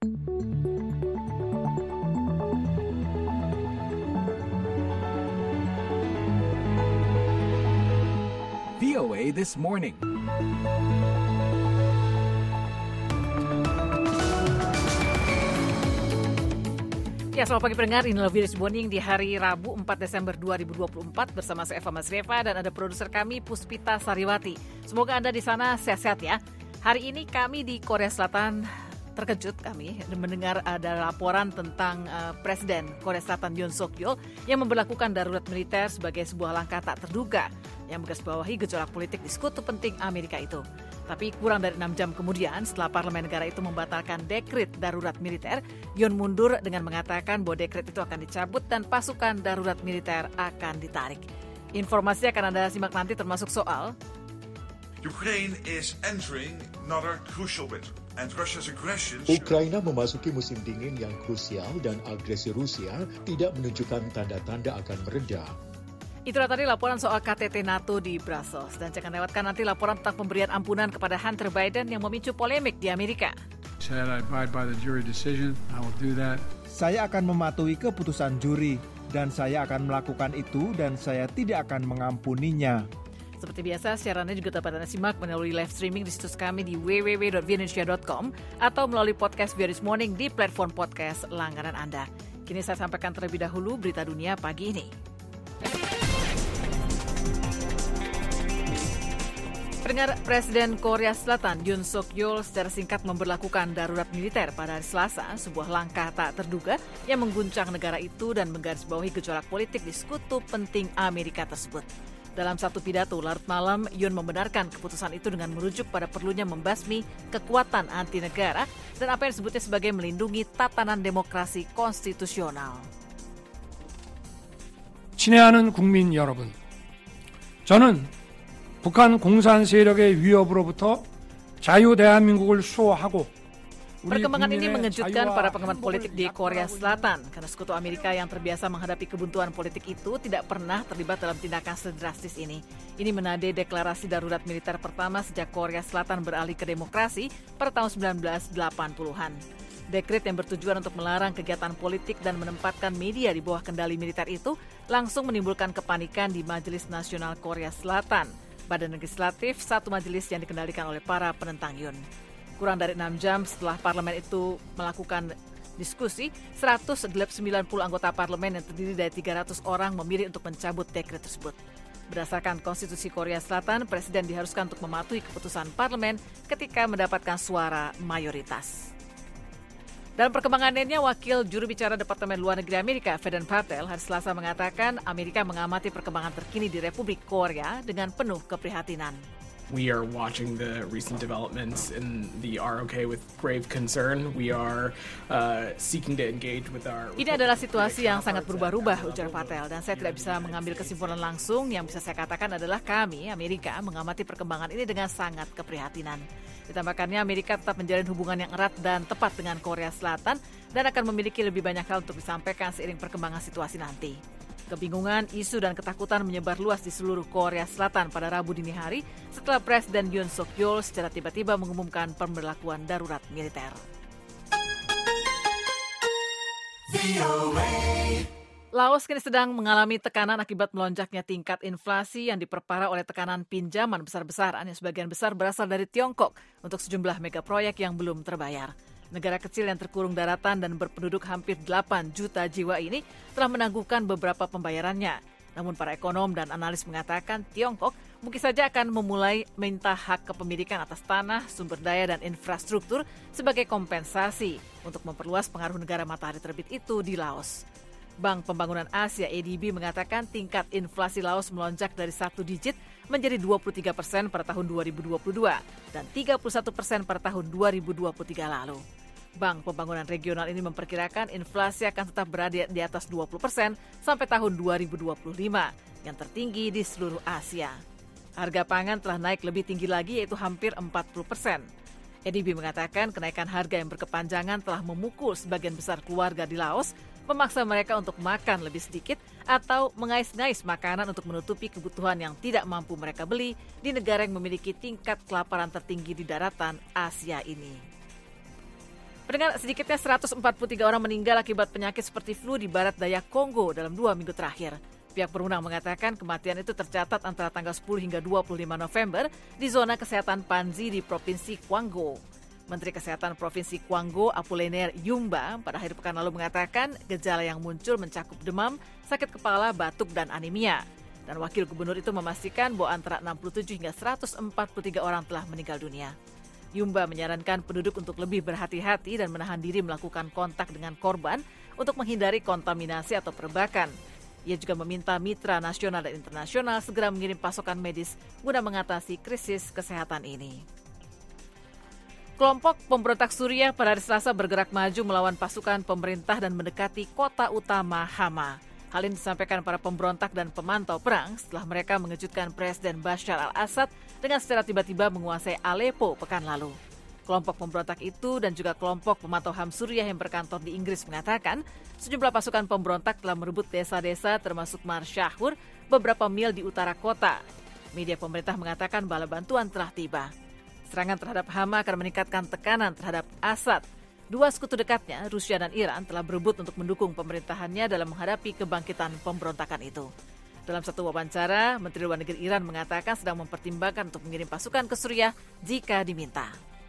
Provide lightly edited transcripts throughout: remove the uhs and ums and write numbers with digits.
VOA This Morning. Ya, selamat pagi pendengar. Inilah VOA This Morning di hari Rabu 4 Desember 2024 bersama saya Eva Masrieva dan ada produser kami Puspita Sariwati. Semoga Anda di sana sehat-sehat ya. Hari ini kami di Korea Selatan terkejut kami mendengar ada laporan tentang Presiden Korea Selatan Yoon Suk Yeol yang memberlakukan darurat militer sebagai sebuah langkah tak terduga yang menggarisbawahi gejolak politik di sekutu penting Amerika itu. Tapi kurang dari 6 jam kemudian setelah parlemen negara itu membatalkan dekret darurat militer, Yoon mundur dengan mengatakan bahwa dekret itu akan dicabut dan pasukan darurat militer akan ditarik. Informasi akan Anda simak nanti termasuk soal Ukraine is entering another crucial winter. Ukraina memasuki musim dingin yang krusial dan agresi Rusia tidak menunjukkan tanda-tanda akan mereda. Itulah tadi laporan soal KTT NATO di Brussels. Dan jangan lewatkan nanti laporan tentang pemberian ampunan kepada Hunter Biden yang memicu polemik di Amerika. Saya akan mematuhi keputusan juri dan saya akan melakukan itu dan saya tidak akan mengampuninya. Seperti biasa, siarannya juga dapat Anda simak melalui live streaming di situs kami di www.voaindonesia.com atau melalui podcast VOA This Morning di platform podcast langganan Anda. Kini saya sampaikan terlebih dahulu berita dunia pagi ini. Pendengar, Presiden Korea Selatan Yoon Suk Yeol secara singkat memberlakukan darurat militer pada hari Selasa, sebuah langkah tak terduga yang mengguncang negara itu dan menggarisbawahi gejolak politik di sekutu penting Amerika tersebut. Dalam satu pidato larut malam, Yoon membenarkan keputusan itu dengan merujuk pada perlunya membasmi kekuatan anti negara dan apa yang disebutnya sebagai melindungi tatanan demokrasi konstitusional. 친애하는 국민 여러분, 저는 북한 공산 세력의 위협으로부터 자유 대한민국을 수호하고 Perkembangan ini mengejutkan para pengamat politik di Korea Selatan karena sekutu Amerika yang terbiasa menghadapi kebuntuan politik itu tidak pernah terlibat dalam tindakan sedrastis ini. Ini menandai deklarasi darurat militer pertama sejak Korea Selatan beralih ke demokrasi pada tahun 1980-an. Dekret yang bertujuan untuk melarang kegiatan politik dan menempatkan media di bawah kendali militer itu langsung menimbulkan kepanikan di Majelis Nasional Korea Selatan, badan legislatif satu majelis yang dikendalikan oleh para penentang Yoon. Kurang dari 6 jam setelah parlemen itu melakukan diskusi, 190 anggota parlemen yang terdiri dari 300 orang memilih untuk mencabut dekret tersebut. Berdasarkan konstitusi Korea Selatan, presiden diharuskan untuk mematuhi keputusan parlemen ketika mendapatkan suara mayoritas. Dalam perkembangan lainnya, wakil juru bicara Departemen Luar Negeri Amerika, Vedant Patel, hari Selasa mengatakan Amerika mengamati perkembangan terkini di Republik Korea dengan penuh keprihatinan. We are watching the recent developments in the ROK with grave concern. We are seeking to engage with our... Ini adalah situasi yang sangat berubah-ubah, ujar Patel, dan saya tidak bisa mengambil kesimpulan langsung. Yang bisa saya katakan adalah kami, Amerika, mengamati perkembangan ini dengan sangat keprihatinan. Ditambahkannya, Amerika tetap menjalin hubungan yang erat dan tepat dengan Korea Selatan dan akan memiliki lebih banyak hal untuk disampaikan seiring perkembangan situasi nanti. Kebingungan, isu, dan ketakutan menyebar luas di seluruh Korea Selatan pada Rabu dini hari setelah Presiden Yoon Suk Yeol secara tiba-tiba mengumumkan pemberlakuan darurat militer. Laos kini sedang mengalami tekanan akibat melonjaknya tingkat inflasi yang diperparah oleh tekanan pinjaman besar-besaran yang sebagian besar berasal dari Tiongkok untuk sejumlah megaproyek yang belum terbayar. Negara kecil yang terkurung daratan dan berpenduduk hampir 8 juta jiwa ini telah menangguhkan beberapa pembayarannya. Namun para ekonom dan analis mengatakan Tiongkok mungkin saja akan memulai minta hak kepemilikan atas tanah, sumber daya, dan infrastruktur sebagai kompensasi untuk memperluas pengaruh negara matahari terbit itu di Laos. Bank Pembangunan Asia ADB mengatakan tingkat inflasi Laos melonjak dari 1 digit menjadi 23% pada tahun 2022 dan 31% pada tahun 2023 lalu. Bank Pembangunan Regional ini memperkirakan inflasi akan tetap berada di atas 20% sampai tahun 2025, yang tertinggi di seluruh Asia. Harga pangan telah naik lebih tinggi lagi, yaitu hampir 40%. ADB mengatakan kenaikan harga yang berkepanjangan telah memukul sebagian besar keluarga di Laos, memaksa mereka untuk makan lebih sedikit atau mengais-ngais makanan untuk menutupi kebutuhan yang tidak mampu mereka beli di negara yang memiliki tingkat kelaparan tertinggi di daratan Asia ini. Pendengar, sedikitnya 143 orang meninggal akibat penyakit seperti flu di barat daya Kongo dalam 2 minggu terakhir. Pihak berwenang mengatakan kematian itu tercatat antara tanggal 10 hingga 25 November di zona kesehatan Panzi di Provinsi Kwango. Menteri Kesehatan Provinsi Kwango, Apollinaire Yumba, pada akhir pekan lalu mengatakan gejala yang muncul mencakup demam, sakit kepala, batuk, dan anemia. Dan wakil gubernur itu memastikan bahwa antara 67 hingga 143 orang telah meninggal dunia. Yumba menyarankan penduduk untuk lebih berhati-hati dan menahan diri melakukan kontak dengan korban untuk menghindari kontaminasi atau perbakan. Ia juga meminta mitra nasional dan internasional segera mengirim pasokan medis guna mengatasi krisis kesehatan ini. Kelompok pemberontak Suriah pada hari Selasa bergerak maju melawan pasukan pemerintah dan mendekati kota utama Hama. Hal ini disampaikan para pemberontak dan pemantau perang setelah mereka mengejutkan Presiden Bashar al-Assad dengan secara tiba-tiba menguasai Aleppo pekan lalu. Kelompok pemberontak itu dan juga kelompok pemantau HAM Suriah yang berkantor di Inggris mengatakan sejumlah pasukan pemberontak telah merebut desa-desa termasuk Mar Shahur beberapa mil di utara kota. Media pemerintah mengatakan bala bantuan telah tiba. Serangan terhadap Hama akan meningkatkan tekanan terhadap Assad. Dua sekutu dekatnya, Rusia dan Iran, telah berebut untuk mendukung pemerintahannya dalam menghadapi kebangkitan pemberontakan itu. Dalam satu wawancara, Menteri Luar Negeri Iran mengatakan sedang mempertimbangkan untuk mengirim pasukan ke Suriah jika diminta.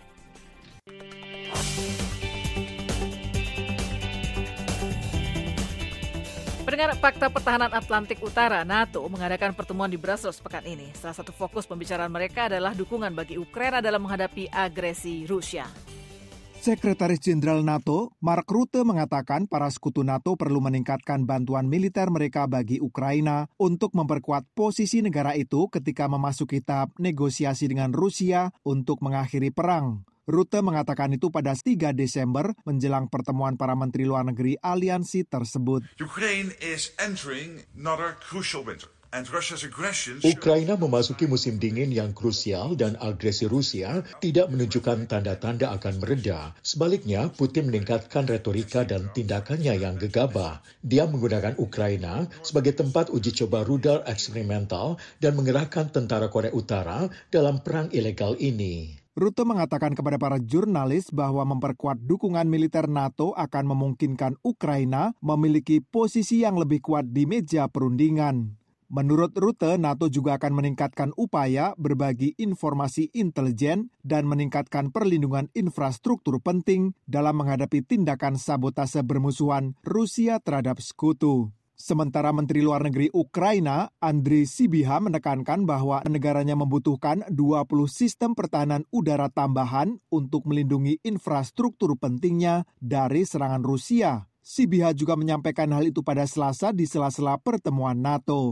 Pendengar, Pakta Pertahanan Atlantik Utara NATO mengadakan pertemuan di Brussels pekan ini. Salah satu fokus pembicaraan mereka adalah dukungan bagi Ukraina dalam menghadapi agresi Rusia. Sekretaris Jenderal NATO, Mark Rutte, mengatakan para sekutu NATO perlu meningkatkan bantuan militer mereka bagi Ukraina untuk memperkuat posisi negara itu ketika memasuki tahap negosiasi dengan Rusia untuk mengakhiri perang. Rutte mengatakan itu pada 3 Desember menjelang pertemuan para menteri luar negeri aliansi tersebut. Ukraine is entering another crucial winter. Ukraina memasuki musim dingin yang krusial dan agresi Rusia tidak menunjukkan tanda-tanda akan mereda. Sebaliknya, Putin meningkatkan retorika dan tindakannya yang gegabah. Dia menggunakan Ukraina sebagai tempat uji coba rudal eksperimental dan mengerahkan tentara Korea Utara dalam perang ilegal ini. Rutte mengatakan kepada para jurnalis bahwa memperkuat dukungan militer NATO akan memungkinkan Ukraina memiliki posisi yang lebih kuat di meja perundingan. Menurut Rutte, NATO juga akan meningkatkan upaya berbagi informasi intelijen dan meningkatkan perlindungan infrastruktur penting dalam menghadapi tindakan sabotase bermusuhan Rusia terhadap sekutu. Sementara Menteri Luar Negeri Ukraina, Andriy Sybiha, menekankan bahwa negaranya membutuhkan 20 sistem pertahanan udara tambahan untuk melindungi infrastruktur pentingnya dari serangan Rusia. Sybiha juga menyampaikan hal itu pada Selasa di sela-sela pertemuan NATO.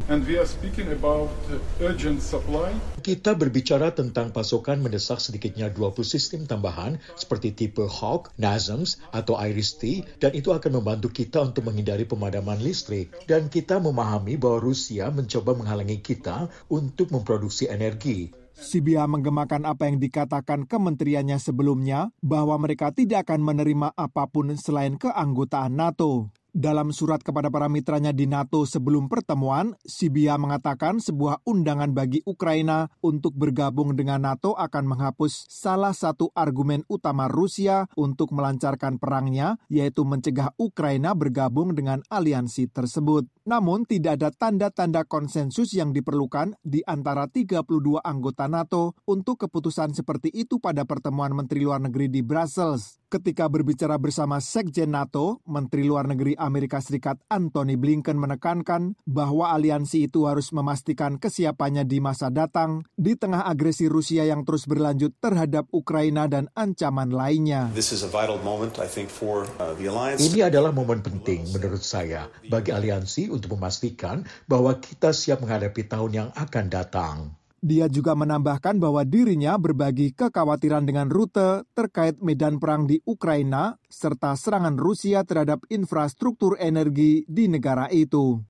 Kita berbicara tentang pasokan mendesak sedikitnya 20 sistem tambahan seperti tipe Hawk, NASAMS, atau IRIS-T, dan itu akan membantu kita untuk menghindari pemadaman listrik. Dan kita memahami bahwa Rusia mencoba menghalangi kita untuk memproduksi energi. Sybiha menggemakan apa yang dikatakan kementeriannya sebelumnya, bahwa mereka tidak akan menerima apapun selain keanggotaan NATO. Dalam surat kepada para mitranya di NATO sebelum pertemuan, Sybiha mengatakan sebuah undangan bagi Ukraina untuk bergabung dengan NATO akan menghapus salah satu argumen utama Rusia untuk melancarkan perangnya, yaitu mencegah Ukraina bergabung dengan aliansi tersebut. Namun tidak ada tanda-tanda konsensus yang diperlukan di antara 32 anggota NATO untuk keputusan seperti itu pada pertemuan Menteri Luar Negeri di Brussels. Ketika berbicara bersama Sekjen NATO, Menteri Luar Negeri Amerika Serikat Antony Blinken menekankan bahwa aliansi itu harus memastikan kesiapannya di masa datang di tengah agresi Rusia yang terus berlanjut terhadap Ukraina dan ancaman lainnya. Ini adalah momen penting menurut saya bagi aliansi untuk memastikan bahwa kita siap menghadapi tahun yang akan datang. Dia juga menambahkan bahwa dirinya berbagi kekhawatiran dengan Rutte terkait medan perang di Ukraina serta serangan Rusia terhadap infrastruktur energi di negara itu.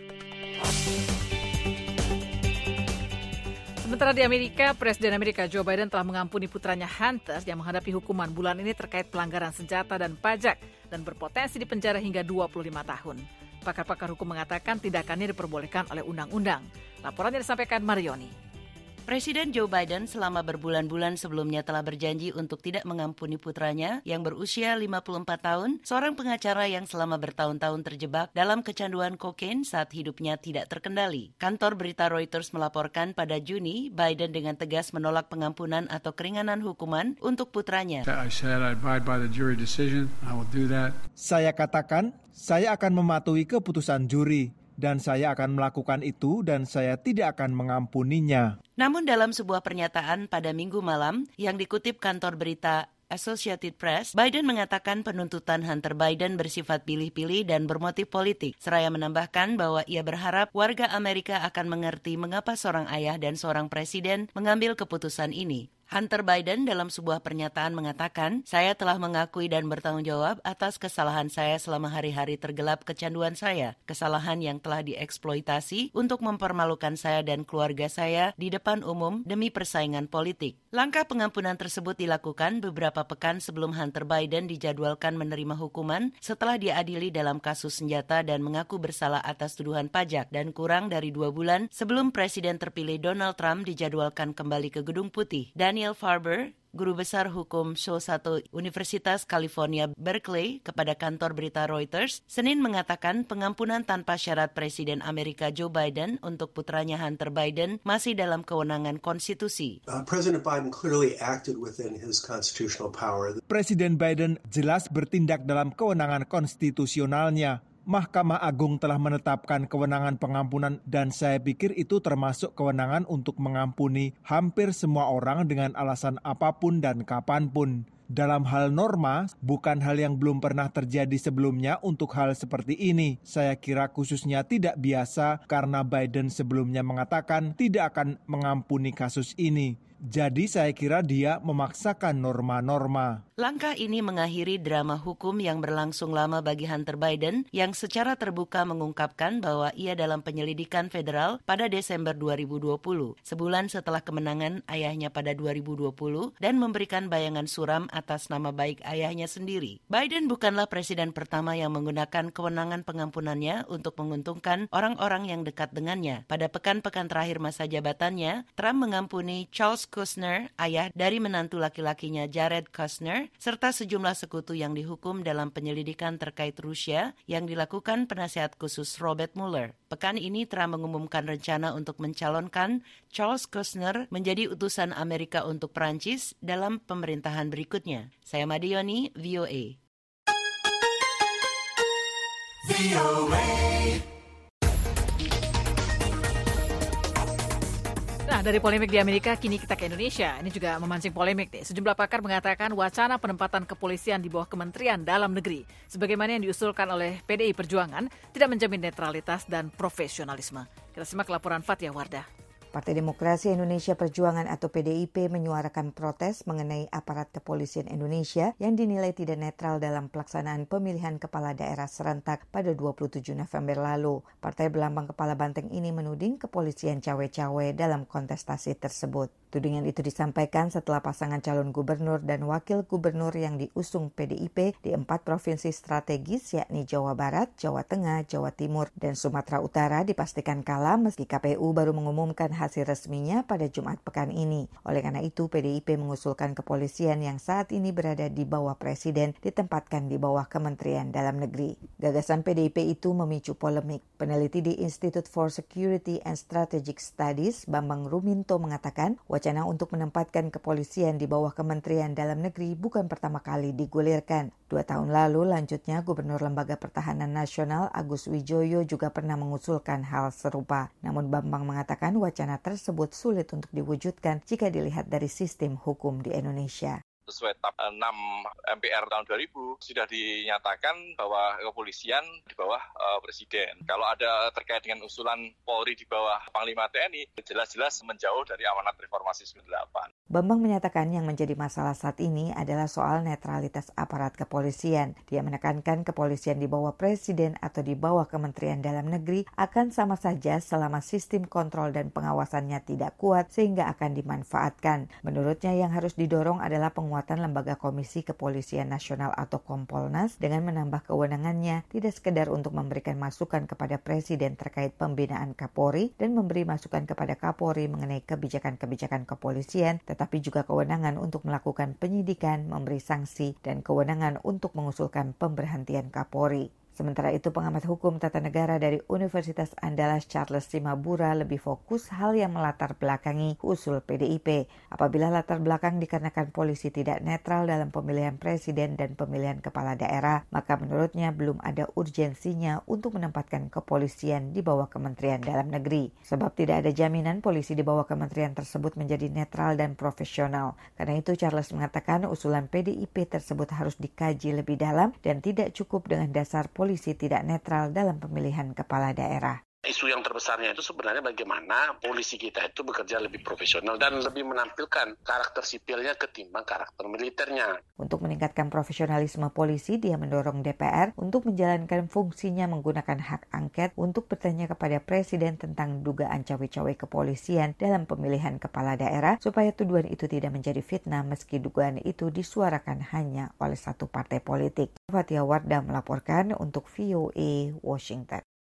Sementara di Amerika, Presiden Amerika Joe Biden telah mengampuni putranya Hunter yang menghadapi hukuman bulan ini terkait pelanggaran senjata dan pajak dan berpotensi dipenjara hingga 25 tahun. Pakar-pakar hukum mengatakan tindakannya diperbolehkan oleh undang-undang. Laporannya disampaikan Marioni. Presiden Joe Biden selama berbulan-bulan sebelumnya telah berjanji untuk tidak mengampuni putranya yang berusia 54 tahun, seorang pengacara yang selama bertahun-tahun terjebak dalam kecanduan kokain saat hidupnya tidak terkendali. Kantor berita Reuters melaporkan pada Juni, Biden dengan tegas menolak pengampunan atau keringanan hukuman untuk putranya. Saya katakan, saya akan mematuhi keputusan juri. Dan saya akan melakukan itu dan saya tidak akan mengampuninya. Namun dalam sebuah pernyataan pada Minggu malam yang dikutip kantor berita Associated Press, Biden mengatakan penuntutan Hunter Biden bersifat pilih-pilih dan bermotif politik. Seraya menambahkan bahwa ia berharap warga Amerika akan mengerti mengapa seorang ayah dan seorang presiden mengambil keputusan ini. Hunter Biden dalam sebuah pernyataan mengatakan, saya telah mengakui dan bertanggung jawab atas kesalahan saya selama hari-hari tergelap kecanduan saya. Kesalahan yang telah dieksploitasi untuk mempermalukan saya dan keluarga saya di depan umum demi persaingan politik. Langkah pengampunan tersebut dilakukan beberapa pekan sebelum Hunter Biden dijadwalkan menerima hukuman setelah diadili dalam kasus senjata dan mengaku bersalah atas tuduhan pajak dan kurang dari 2 bulan sebelum Presiden terpilih Donald Trump dijadwalkan kembali ke Gedung Putih. Daniel Farber, guru besar hukum Shaw 1 Universitas California, Berkeley, kepada kantor berita Reuters, Senin mengatakan pengampunan tanpa syarat Presiden Amerika Joe Biden untuk putranya Hunter Biden masih dalam kewenangan konstitusi. President Biden clearly acted within his constitutional power. Presiden Biden jelas bertindak dalam kewenangan konstitusionalnya. Mahkamah Agung telah menetapkan kewenangan pengampunan dan saya pikir itu termasuk kewenangan untuk mengampuni hampir semua orang dengan alasan apapun dan kapanpun. Dalam hal norma, bukan hal yang belum pernah terjadi sebelumnya untuk hal seperti ini. Saya kira khususnya tidak biasa karena Biden sebelumnya mengatakan tidak akan mengampuni kasus ini. Jadi saya kira dia memaksakan norma-norma. Langkah ini mengakhiri drama hukum yang berlangsung lama bagi Hunter Biden yang secara terbuka mengungkapkan bahwa ia dalam penyelidikan federal pada Desember 2020, sebulan setelah kemenangan ayahnya pada 2020 dan memberikan bayangan suram atas nama baik ayahnya sendiri. Biden bukanlah presiden pertama yang menggunakan kewenangan pengampunannya untuk menguntungkan orang-orang yang dekat dengannya. Pada pekan-pekan terakhir masa jabatannya, Trump mengampuni Charles Kushner, ayah dari menantu laki-lakinya Jared Kushner, serta sejumlah sekutu yang dihukum dalam penyelidikan terkait Rusia yang dilakukan penasihat khusus Robert Mueller. Pekan ini Trump mengumumkan rencana untuk mencalonkan Charles Kushner menjadi utusan Amerika untuk Perancis dalam pemerintahan berikutnya. Saya Madioni, VOA. Nah, dari polemik di Amerika, kini kita ke Indonesia. Ini juga memancing polemik nih. Sejumlah pakar mengatakan wacana penempatan kepolisian di bawah Kementerian Dalam Negeri, sebagaimana yang diusulkan oleh PDI Perjuangan, tidak menjamin netralitas dan profesionalisme. Kita simak laporan Fathia Wardah. Partai Demokrasi Indonesia Perjuangan atau PDIP menyuarakan protes mengenai aparat kepolisian Indonesia yang dinilai tidak netral dalam pelaksanaan pemilihan kepala daerah serentak pada 27 November lalu. Partai berlambang kepala banteng ini menuding kepolisian cawe-cawe dalam kontestasi tersebut. Tudingan itu disampaikan setelah pasangan calon gubernur dan wakil gubernur yang diusung PDIP di 4 provinsi strategis yakni Jawa Barat, Jawa Tengah, Jawa Timur, dan Sumatera Utara dipastikan kalah meski KPU baru mengumumkan hasil resminya pada Jumat pekan ini. Oleh karena itu, PDIP mengusulkan kepolisian yang saat ini berada di bawah Presiden ditempatkan di bawah Kementerian Dalam Negeri. Gagasan PDIP itu memicu polemik. Peneliti di Institute for Security and Strategic Studies, Bambang Ruminto, mengatakan wacana untuk menempatkan kepolisian di bawah Kementerian Dalam Negeri bukan pertama kali digulirkan. 2 tahun lalu, lanjutnya Gubernur Lembaga Pertahanan Nasional Agus Wijoyo juga pernah mengusulkan hal serupa. Namun Bambang mengatakan wacana tersebut sulit untuk diwujudkan jika dilihat dari sistem hukum di Indonesia. Sesuai TAP 6 MPR tahun 2000 sudah dinyatakan bahwa kepolisian di bawah Presiden. Kalau ada terkait dengan usulan Polri di bawah Panglima TNI, jelas-jelas menjauh dari amanat reformasi 98. Bambang menyatakan yang menjadi masalah saat ini adalah soal netralitas aparat kepolisian. Dia menekankan kepolisian di bawah Presiden atau di bawah Kementerian Dalam Negeri akan sama saja selama sistem kontrol dan pengawasannya tidak kuat sehingga akan dimanfaatkan. Menurutnya yang harus didorong adalah penguatan penguatan Lembaga Komisi Kepolisian Nasional atau Kompolnas dengan menambah kewenangannya tidak sekedar untuk memberikan masukan kepada Presiden terkait pembinaan Kapolri dan memberi masukan kepada Kapolri mengenai kebijakan-kebijakan kepolisian, tetapi juga kewenangan untuk melakukan penyidikan, memberi sanksi, dan kewenangan untuk mengusulkan pemberhentian Kapolri. Sementara itu, pengamat hukum tata negara dari Universitas Andalas Charles Simabura lebih fokus hal yang melatar belakangi usul PDIP. Apabila latar belakang dikarenakan polisi tidak netral dalam pemilihan presiden dan pemilihan kepala daerah, maka menurutnya belum ada urgensinya untuk menempatkan kepolisian di bawah Kementerian Dalam Negeri. Sebab tidak ada jaminan polisi di bawah kementerian tersebut menjadi netral dan profesional. Karena itu, Charles mengatakan usulan PDIP tersebut harus dikaji lebih dalam dan tidak cukup dengan dasar polisi tidak netral dalam pemilihan kepala daerah. Isu yang terbesarnya itu sebenarnya bagaimana polisi kita itu bekerja lebih profesional dan lebih menampilkan karakter sipilnya ketimbang karakter militernya. Untuk meningkatkan profesionalisme polisi, dia mendorong DPR untuk menjalankan fungsinya menggunakan hak angket untuk bertanya kepada Presiden tentang dugaan cawe-cawe kepolisian dalam pemilihan kepala daerah supaya tuduhan itu tidak menjadi fitnah meski dugaan itu disuarakan hanya oleh satu partai politik. Fatia Wardah melaporkan untuk VOA Washington.